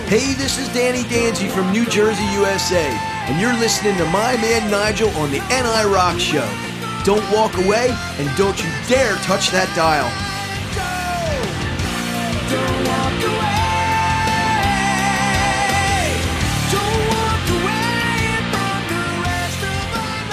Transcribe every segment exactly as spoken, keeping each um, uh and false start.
Hey, this is Danny Danzy from New Jersey, U S A, and you're listening to my man Nigel on the N I Rock Show. Don't walk away, and don't you dare touch that dial. Don't walk away. Don't walk away from the rest of our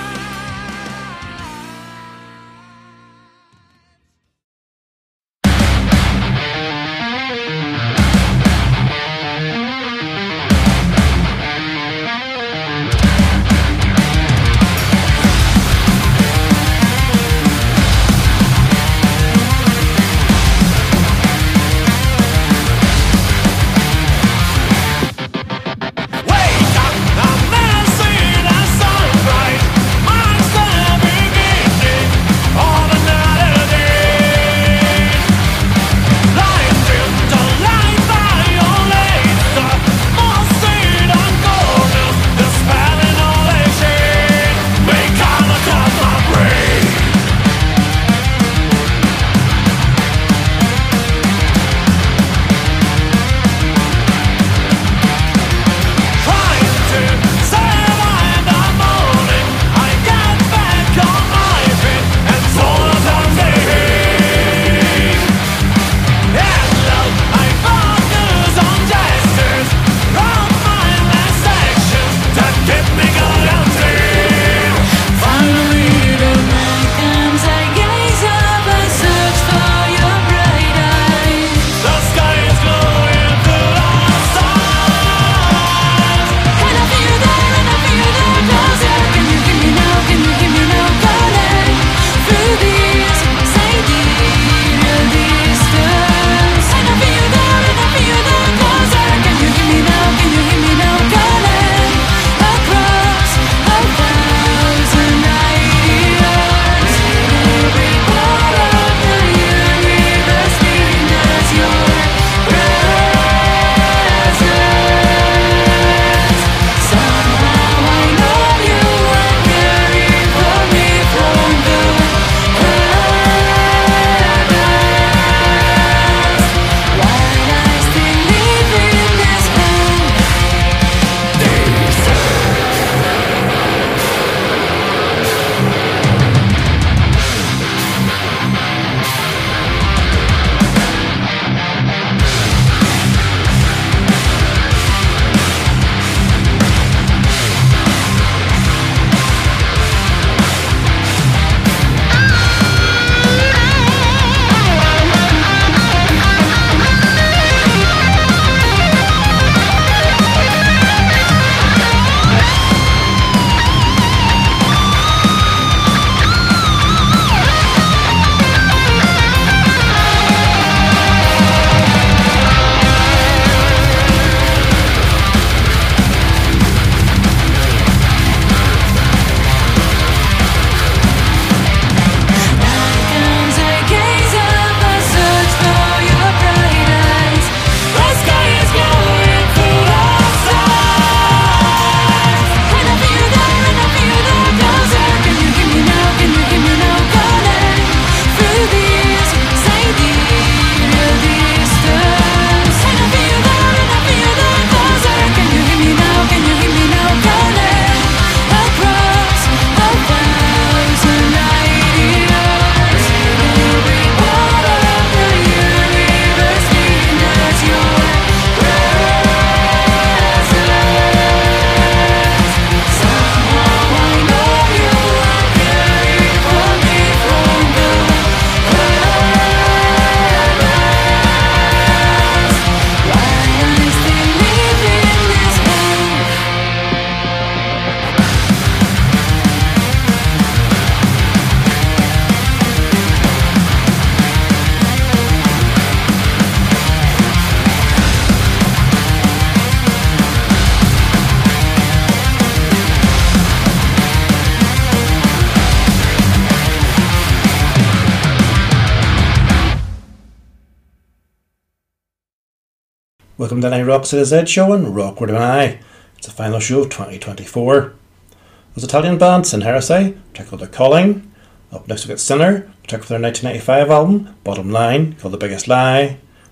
Welcome to N I Rock's A to Z show on Rock with an I. It's the final show of twenty twenty-four. There's Italian band Sin Heresy, track called The Calling. Up next we get Sinner, track for their nineteen ninety-five album, Bottom Line, called The Biggest Lie.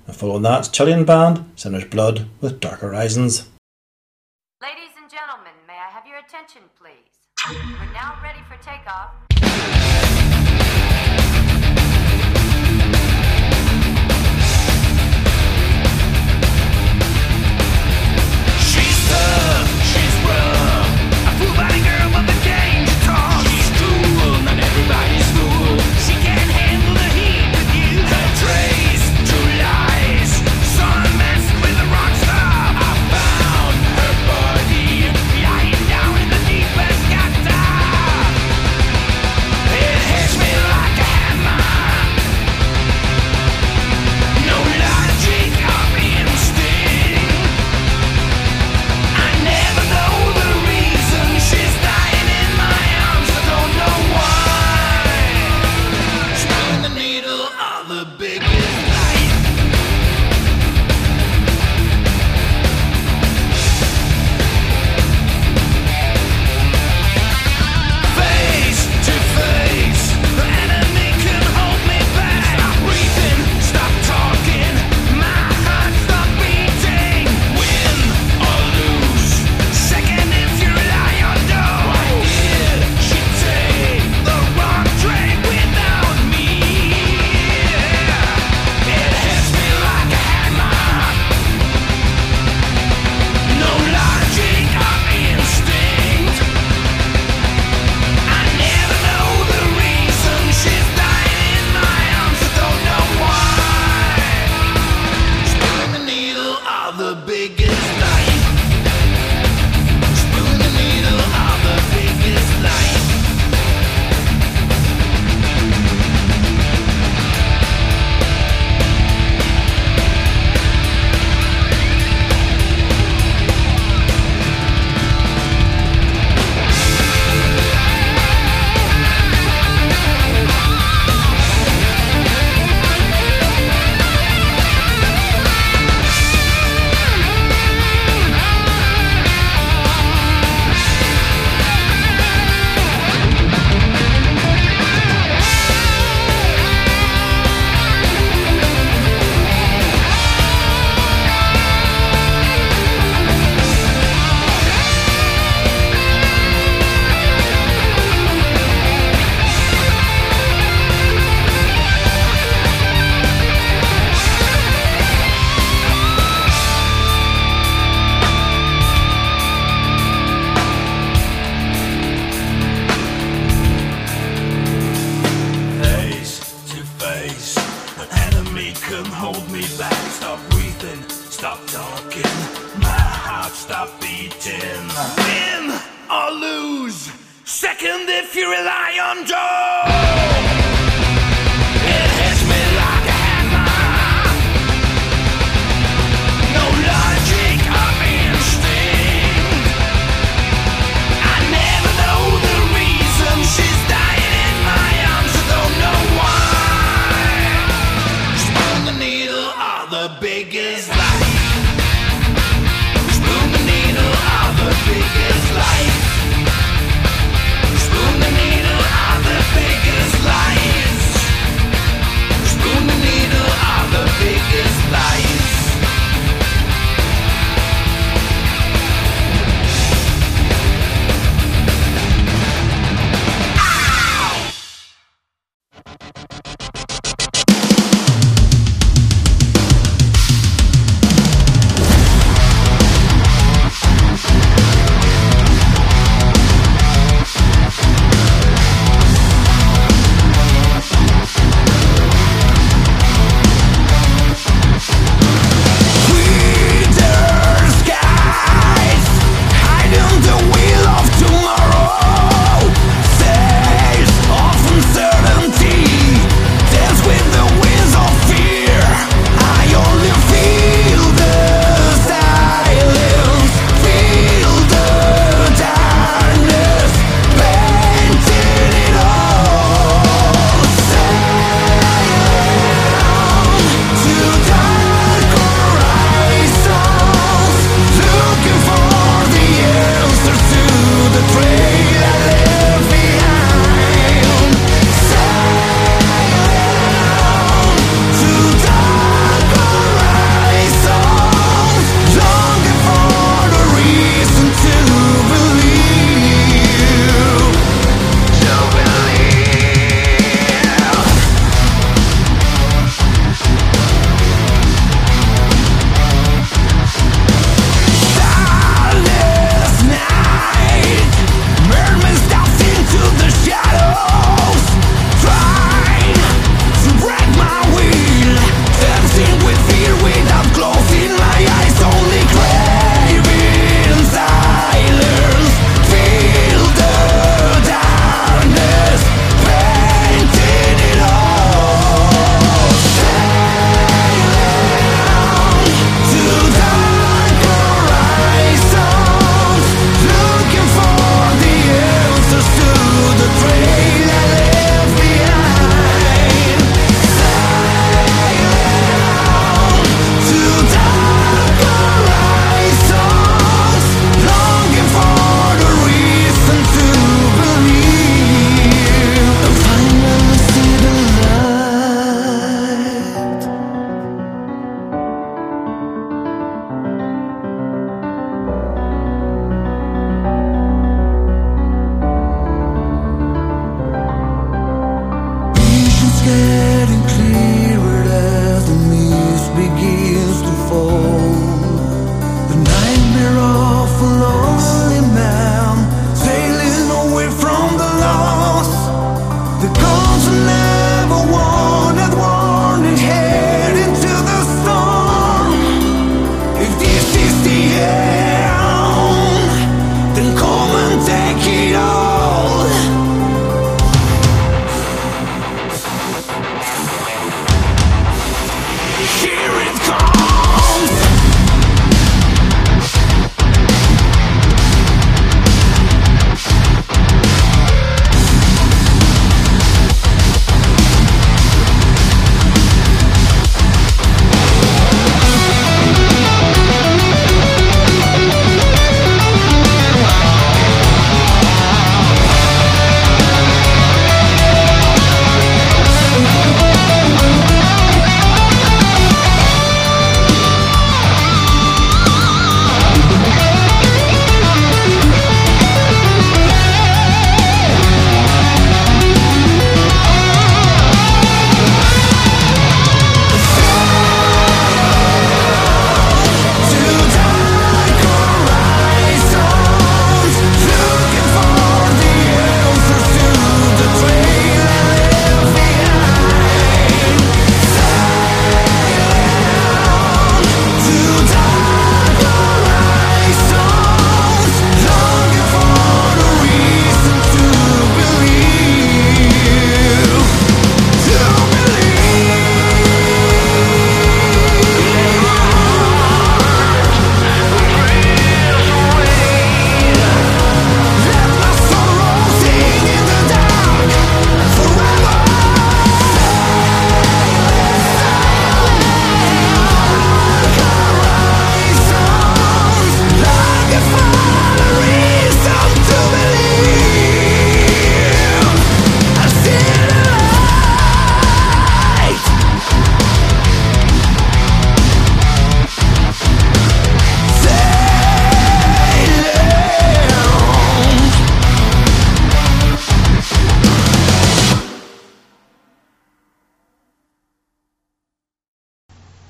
And following that, it's Chilean band Sinner's Blood with Dark Horizons. Ladies and gentlemen, may I have your attention, please? We're now ready for takeoff. She's tough, she's rough, a full-body girl, but the game she talks. She's cool, not everybody's fool. She can't handle the heat with you. Her trace, true lies, some mess with a rock star. I found her body lying down in the deepest gutter. It hits me like a hammer. No logic of instinct. I never know the reason she's dying in my arms. I don't know why. Spilling the needle of the biggest light. Face to face, the enemy can hold me back. Stop breathing, stop talking, my heart stop beating. Win or lose, second if you lie or don't. Why did she take the wrong train without me? It hits me like a hammer. No logic or instinct. I never know the reason she's dying in my arms. I don't know why. Spilling the needle of the biggest light. Spilling the needle of the biggest light. Face to face, an enemy can hold me back. Stop breathing, stop talking, my heart stop beating. Win or lose, second if you rely on Joe. It hits me like a hammer. No logic of instinct. I never know the reason she's dying in my arms. I don't know why. Spoon the needle of the biggest light. Spoon the needle of the biggest light. Spoon the needle of the biggest light. Spoon the needle of the biggest light.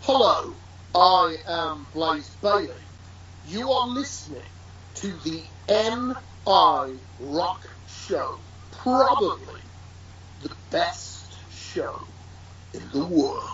Hello, I am Blaze Bailey. You are listening to the N I Rock Show, probably the best show in the world.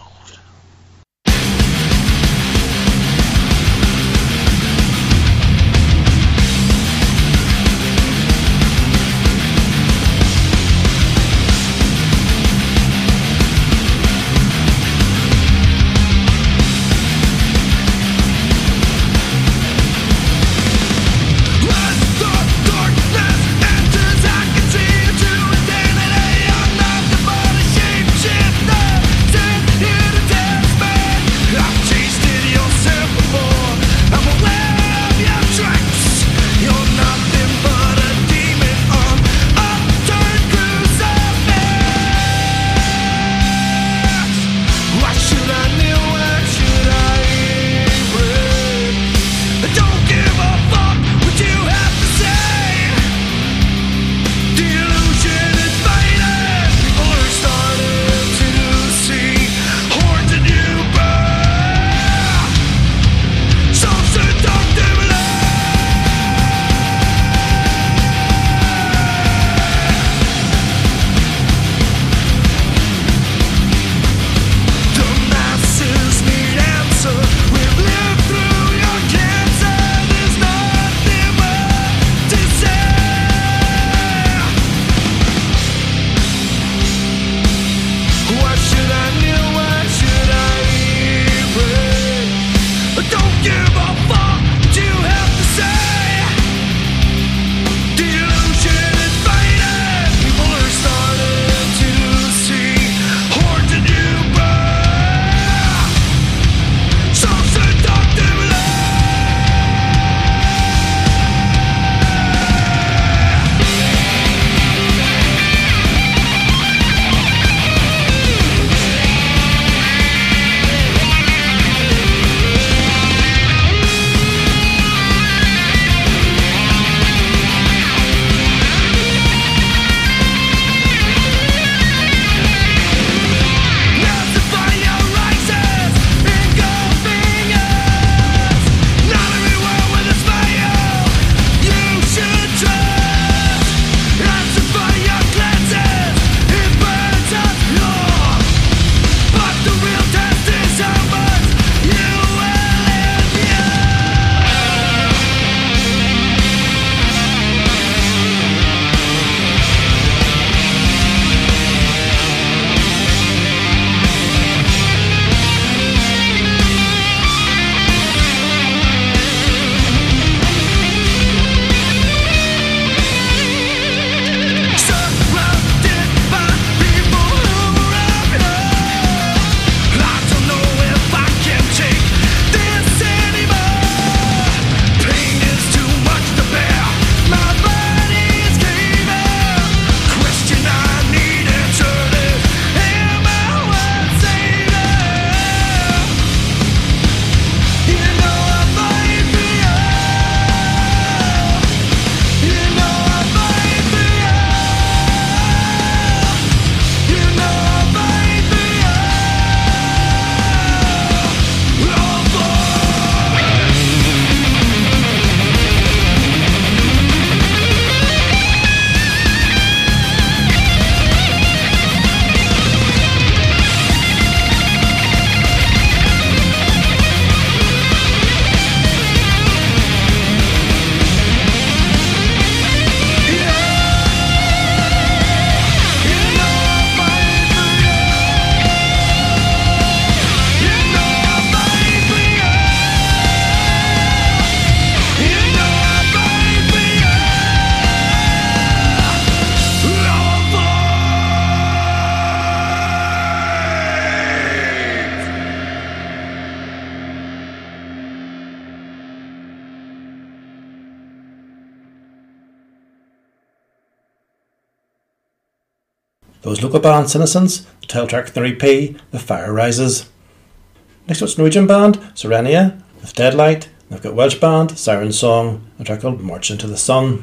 Those local bands, Innocence, the title track from their E P, The Fire Rises. Next up, it's Norwegian band, Serenia, with Deadlight. They've got Welsh band, Siren Song, a track called March Into the Sun.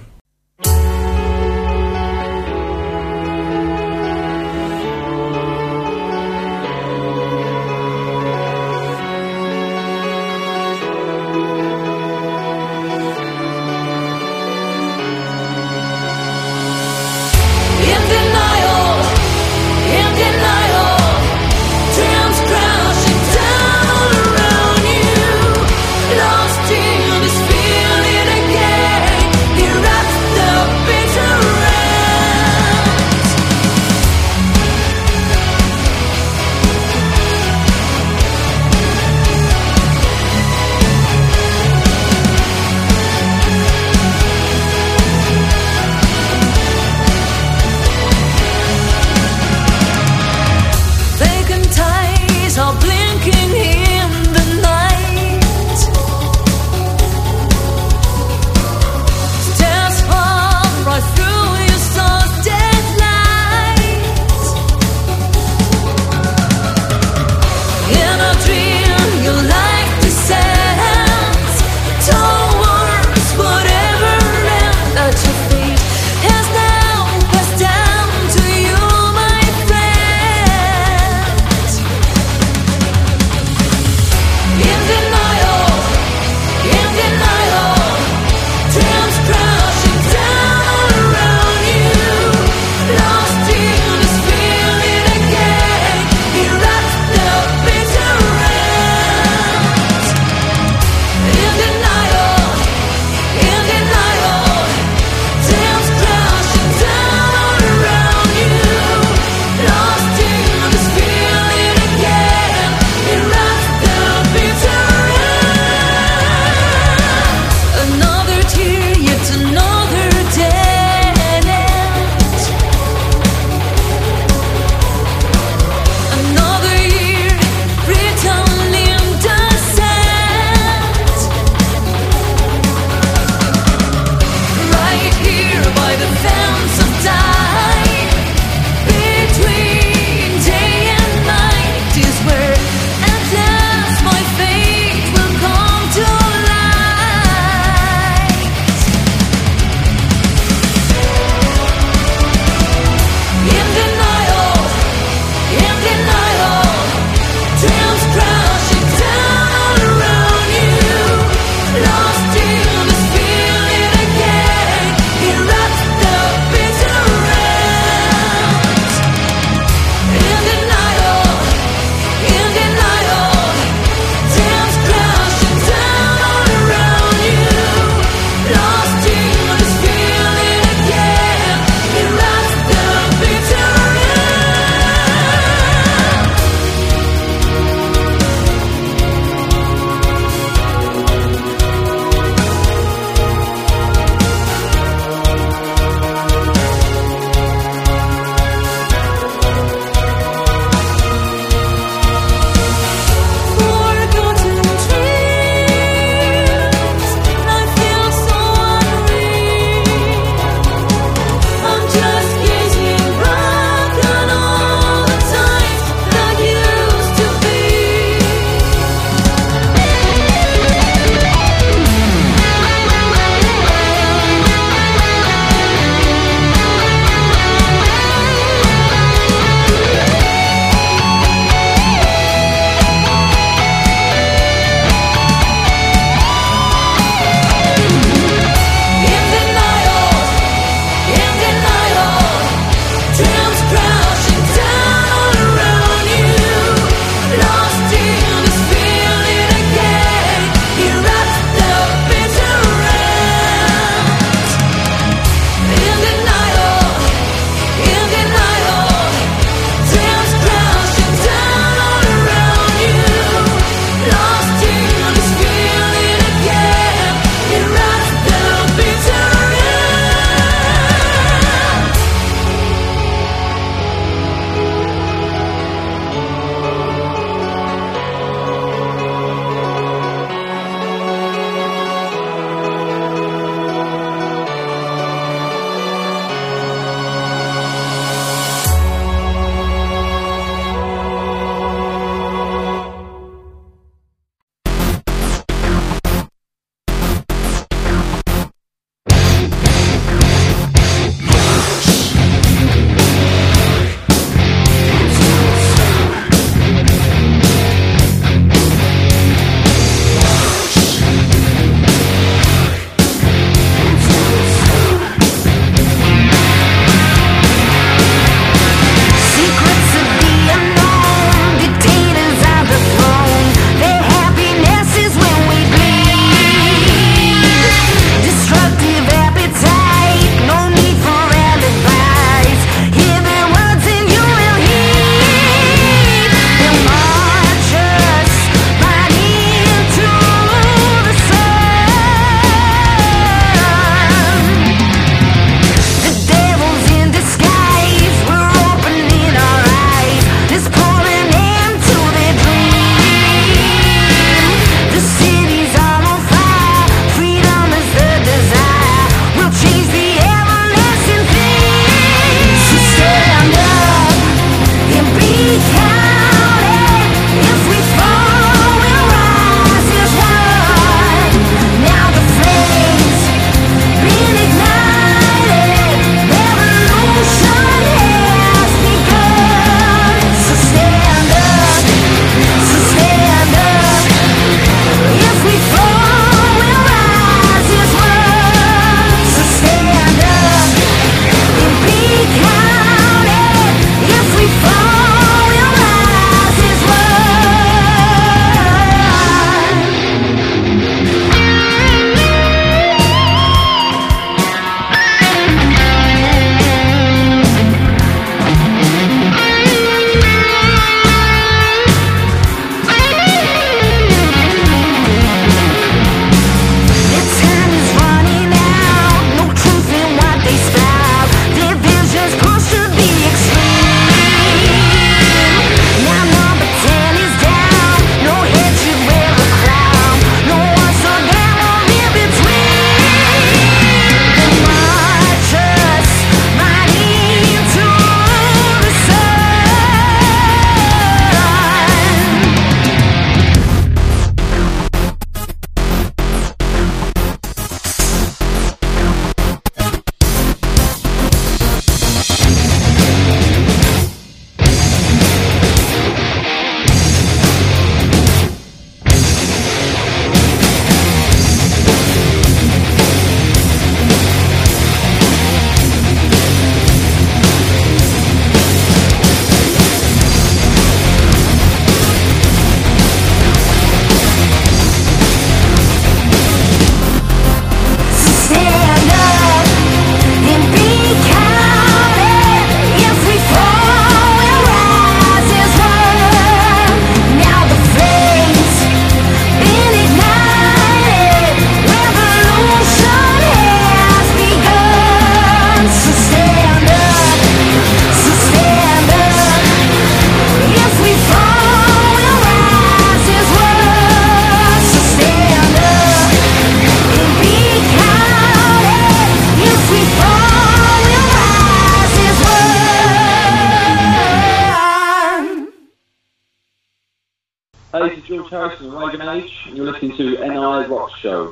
George Harrison and Reagan Age, and you're listening to N I Rock Show.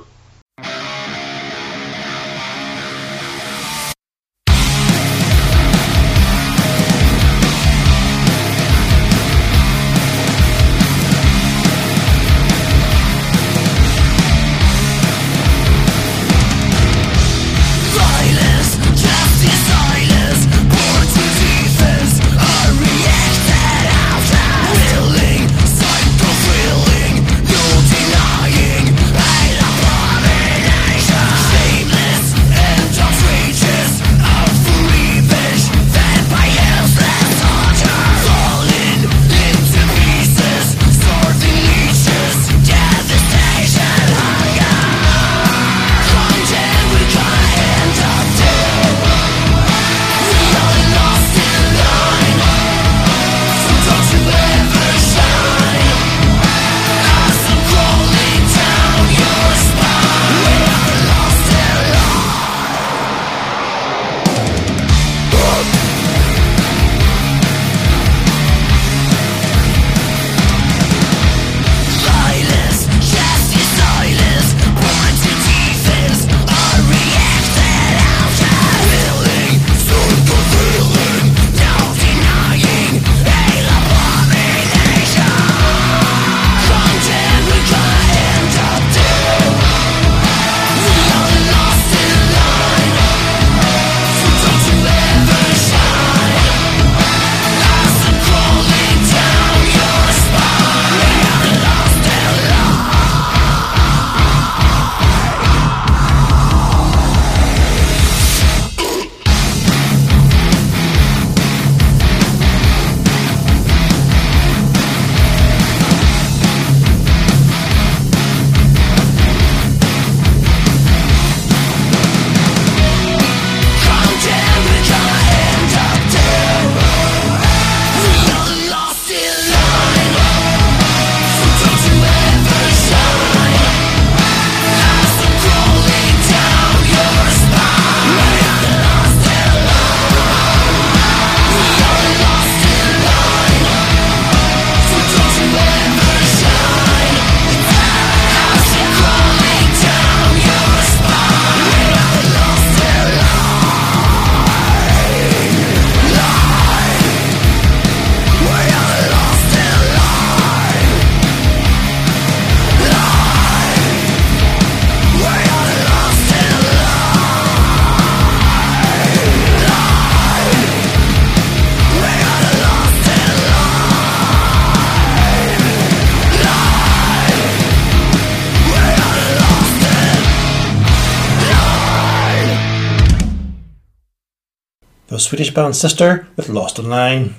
The Swedish band Sister with Lost in Line.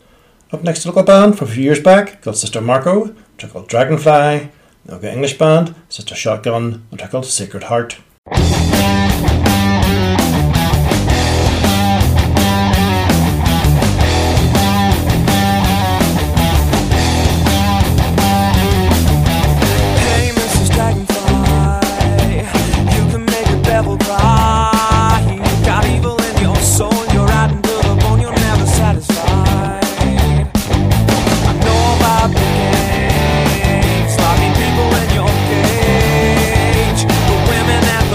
Up next, a local band from a few years back called Sister Marco, a track called Dragonfly. Now got English band Sister Shotgun, a track called Sacred Heart. Hey, Missus Dragonfly, you can make a devil cry. You got evil in your soul, you're riding to the bone, you're never satisfied. I know about the games, locking people in your cage, the women at the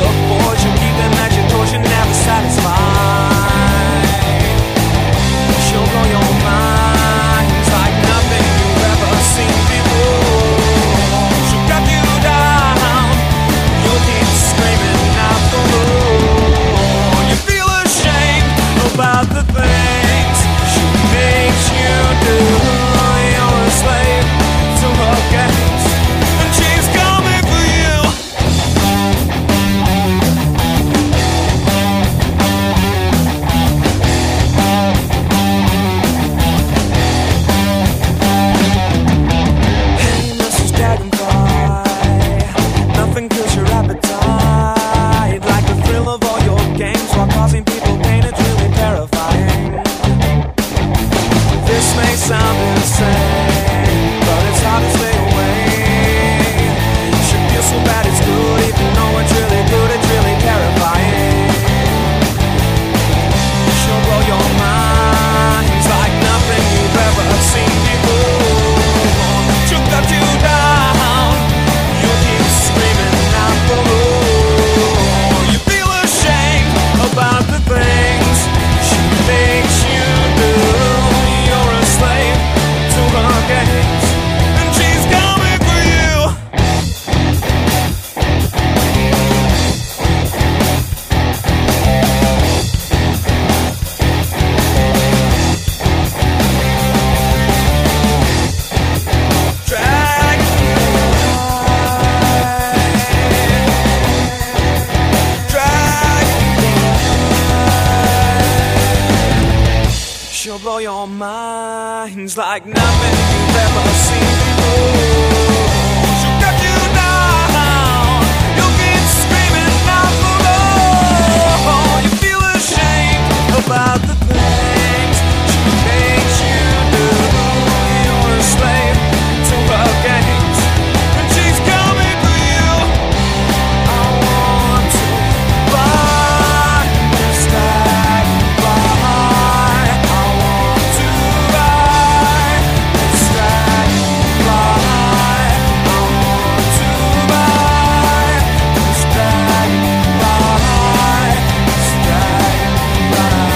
blow your minds like nothing you've ever seen before. She'll get you down, you'll keep screaming out for more. You feel ashamed about the things she makes you do. You're a slave to her games, and she's coming for you. I want to buy this tag, buy. I want to buy this tag, buy. I want to buy this tag, buy this tag, buy.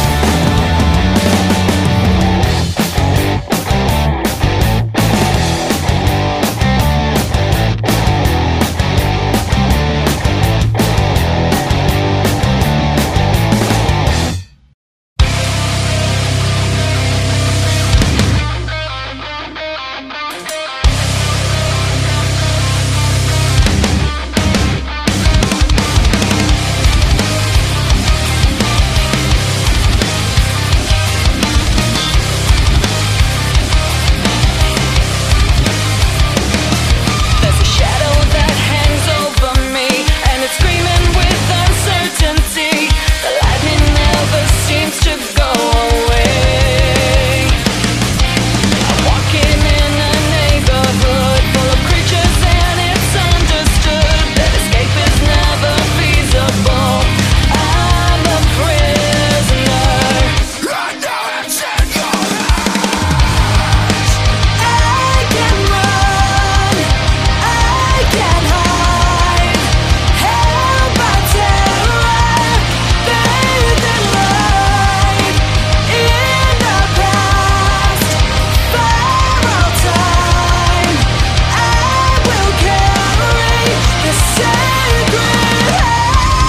There's a shadow that hangs over me, and it's screaming with uncertainty. The lightning never seems to go away. I'm walking in a neighborhood full of creatures, and it's understood that escape is never feasible. I'm a prisoner. I know it's in your hands. I can run, I can hide, held by terror, bathed in light, in the past, for all time. I will carry the sacred heart.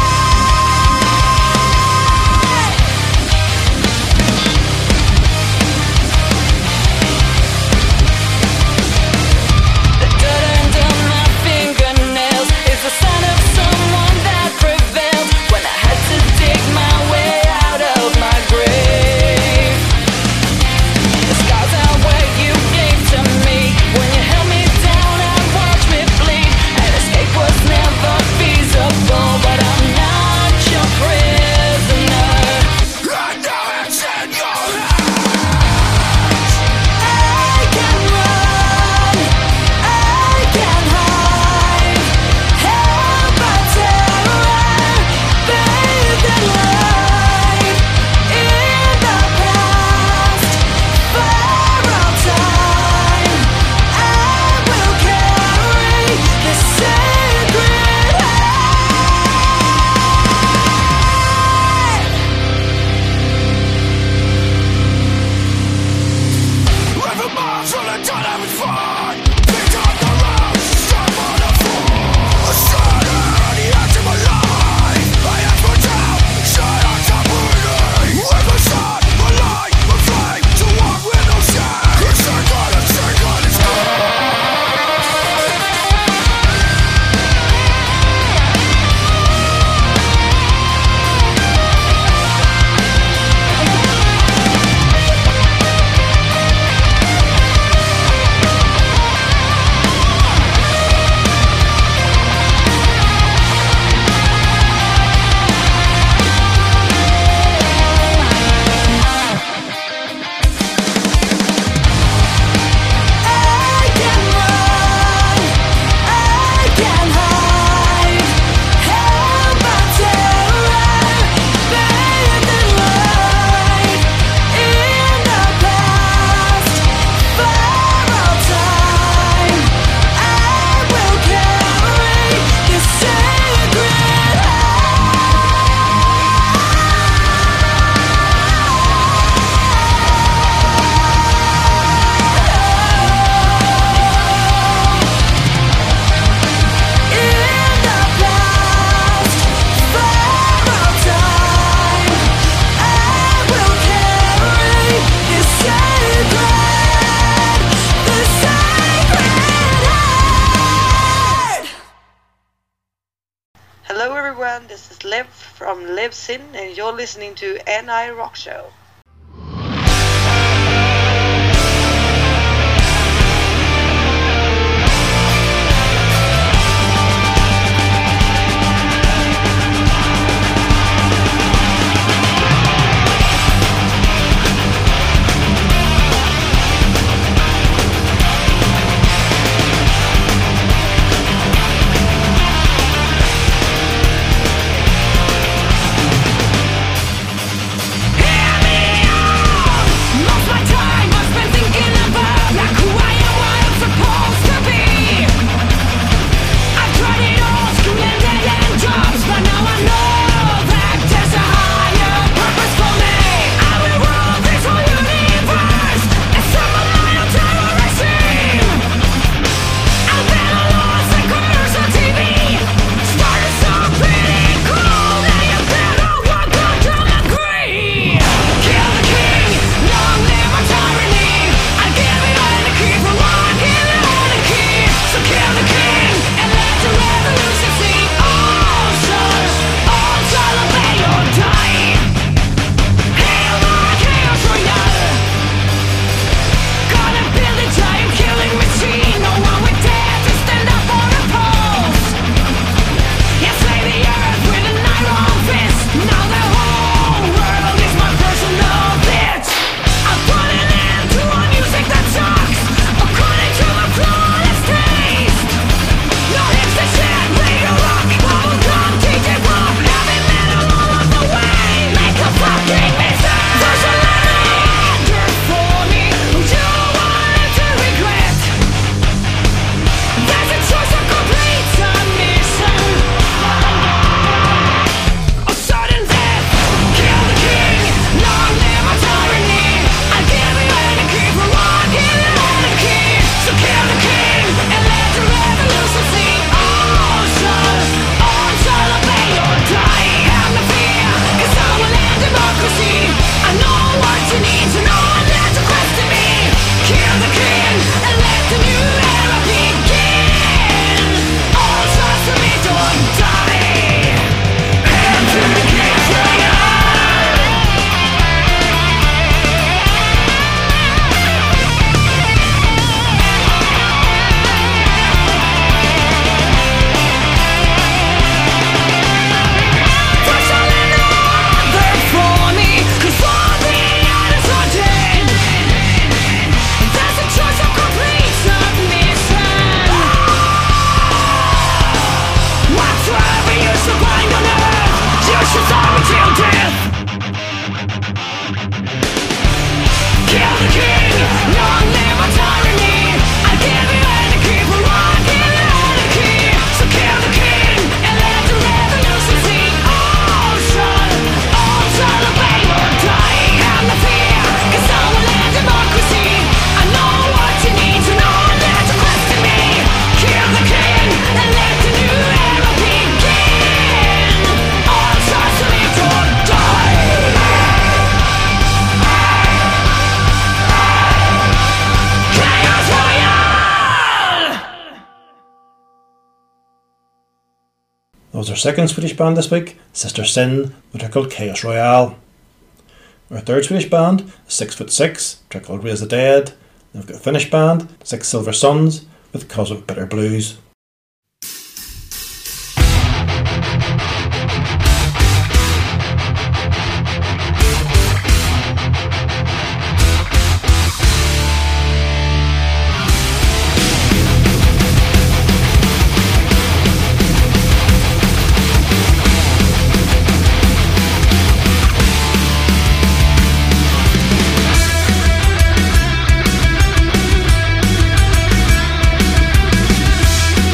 The dirt under my fingernails is the sign of someone that prevailed when I had to dig my way out of my grave. The scars are where you gave to me when you held me down and watched me bleed. And escape was never feasible, but I'm not your prisoner. I know it's in your hands. I can run, I can hide, held by terror, bathed in light, in the past, for all time. I will carry the sacred heart. Every mile from the dawn I was born, picked up the road, struck on the floor. A shadow on the edge of my life. I ask for help, shut on top of me. With my sun, my light, my flame, to walk with no shame. A circle, a circle, it's I can run, I can hide, held by terror, bathed in light, in the past, for all time. I will carry the sacred in the past, for all time. I will carry the sacred, the sacred heart. Hello everyone, this is Liv from Liv Sin and you're listening to N I Rock Show. That was our second Swedish band this week, Sister Sin, with a track called Chaos Royale. Our third Swedish band is Six Foot Six, a track called Raise the Dead. Then we've got a Finnish band, Six Silver Suns, with Cosmic Bitter Blues. Thank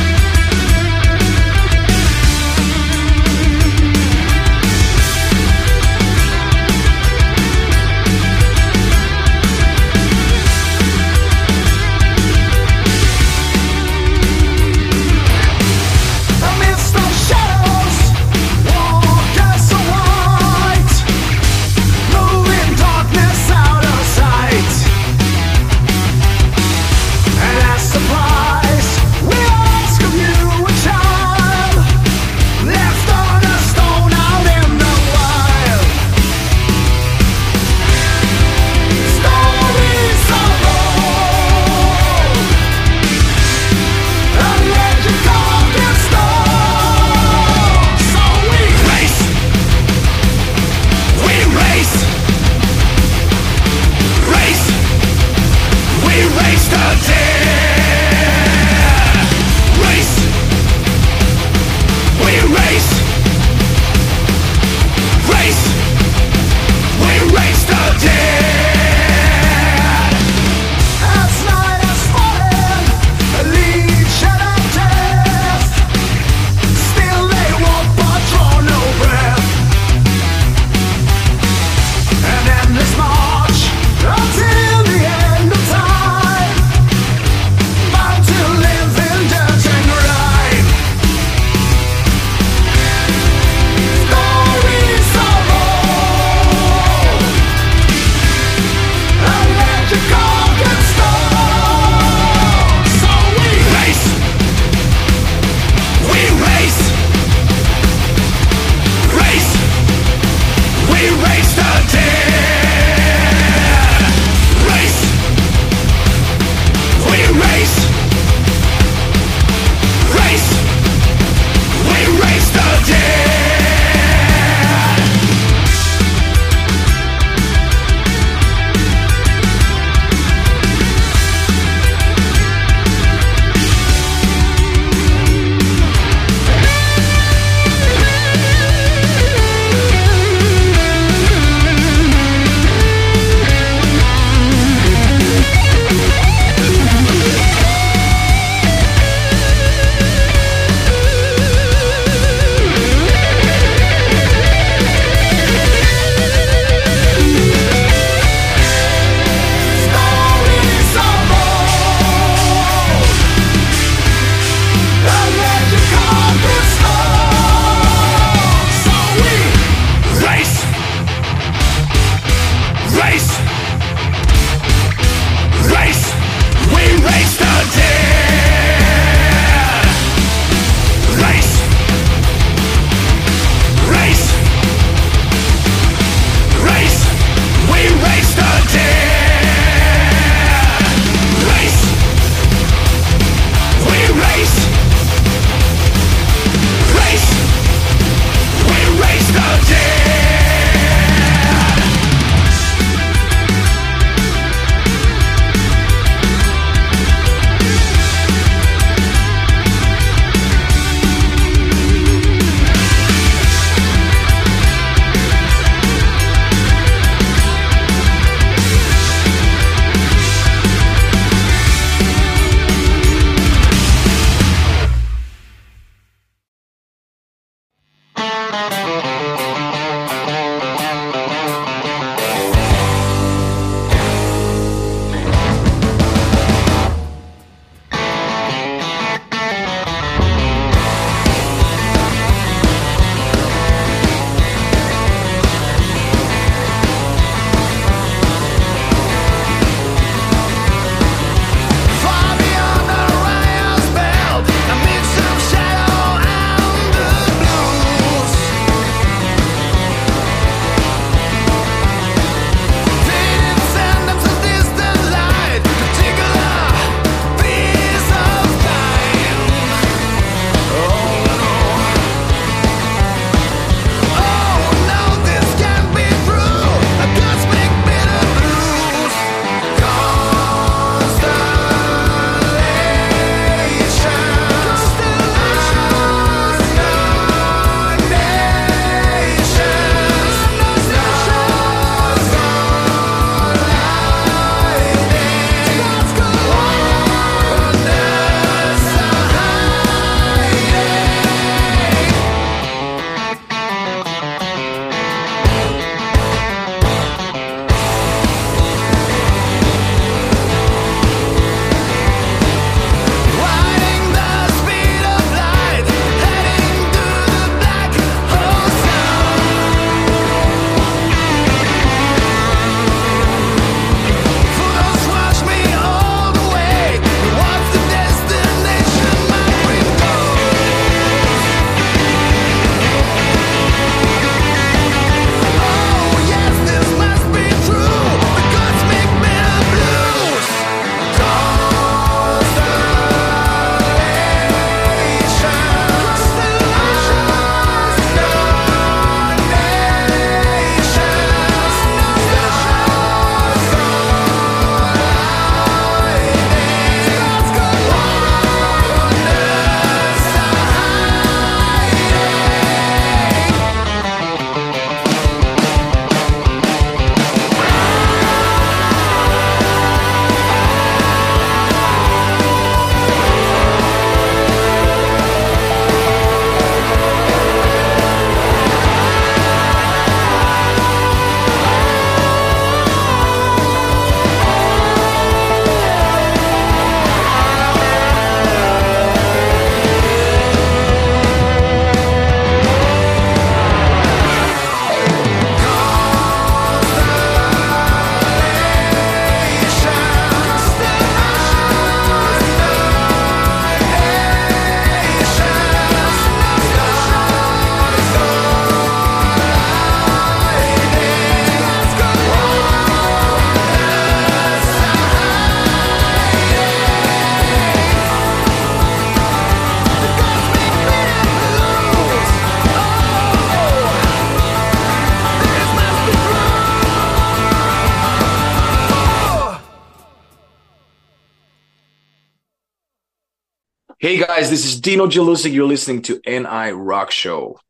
Hey guys, this is Dino Jalusic. You're listening to N I Rock Show.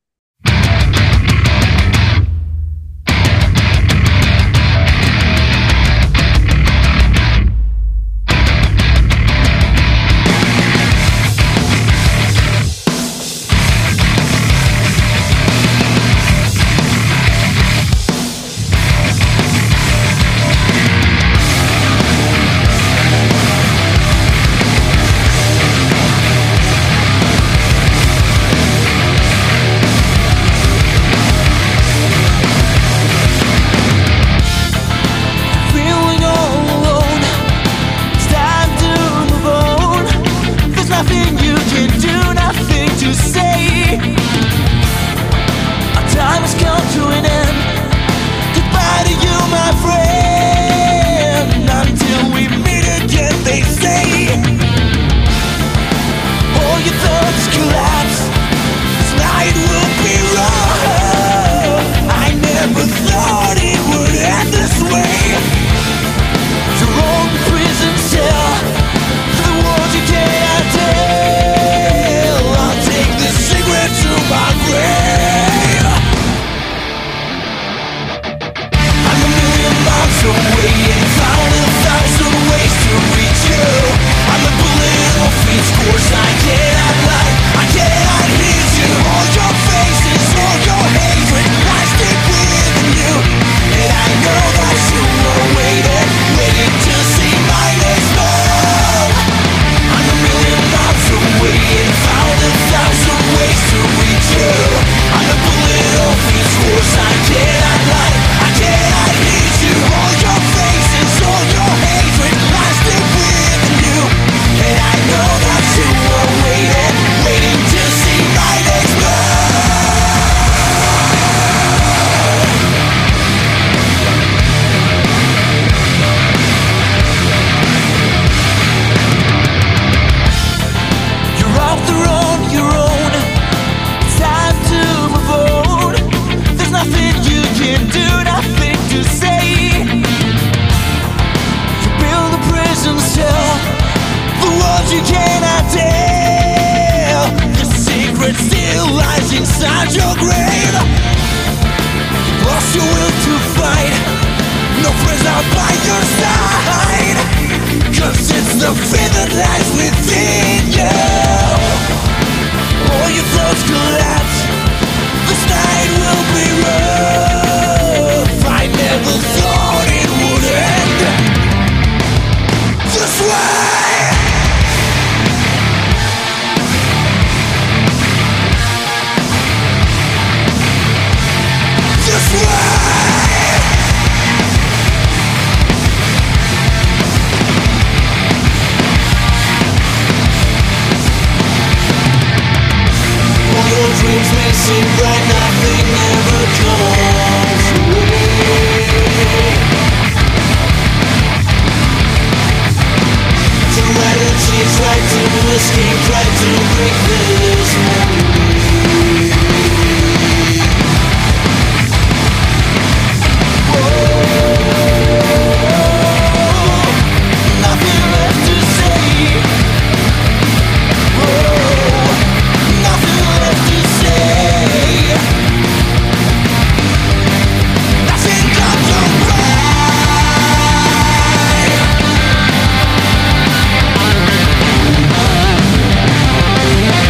Yeah.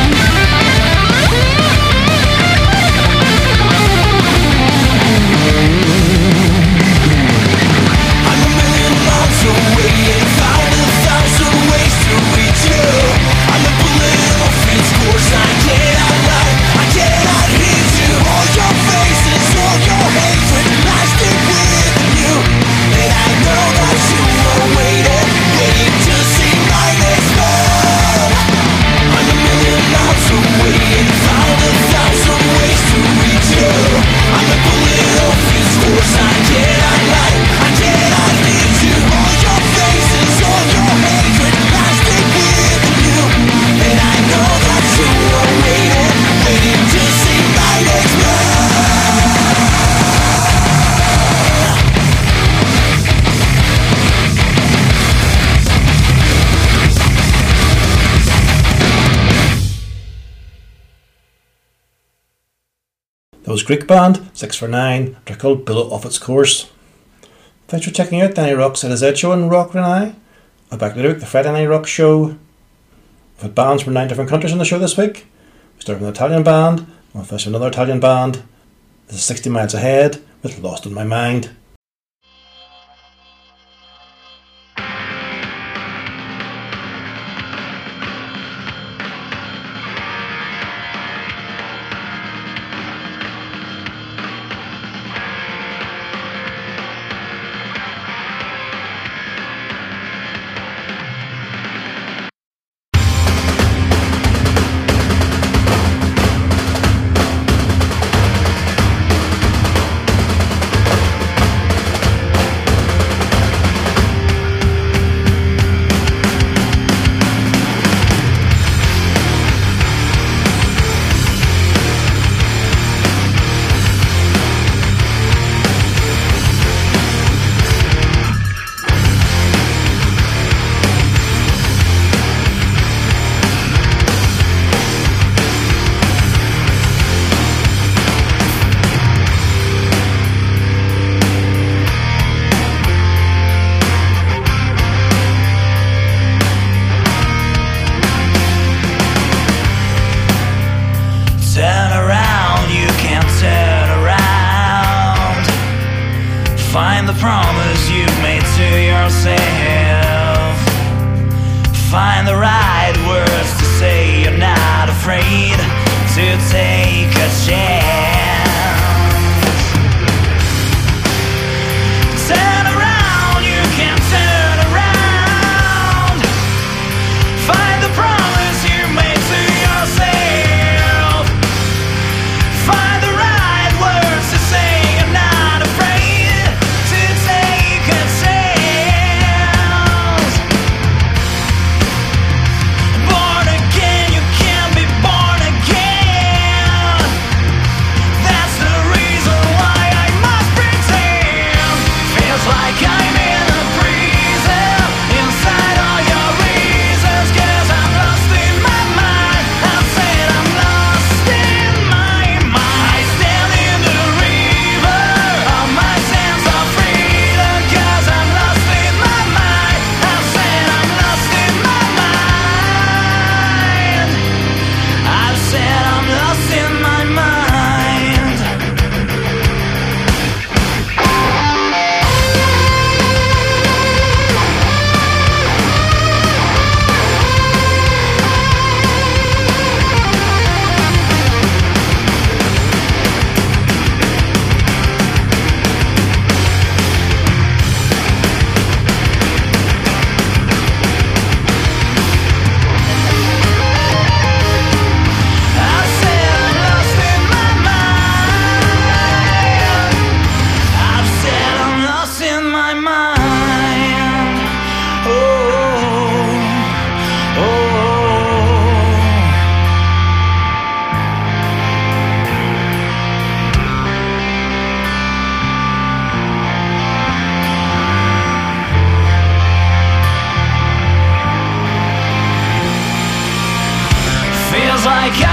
That was Greek band, six for nine, a track called Below Off Its Course. Thanks for checking out the N I Rock Set Z show and Rock Renai. I'm back later week, the Friday N I Rock show. We've had bands from nine different countries on the show this week. We started with an Italian band, and we'll finish with another Italian band. This is sixty Miles Ahead with Lost in My Mind. Like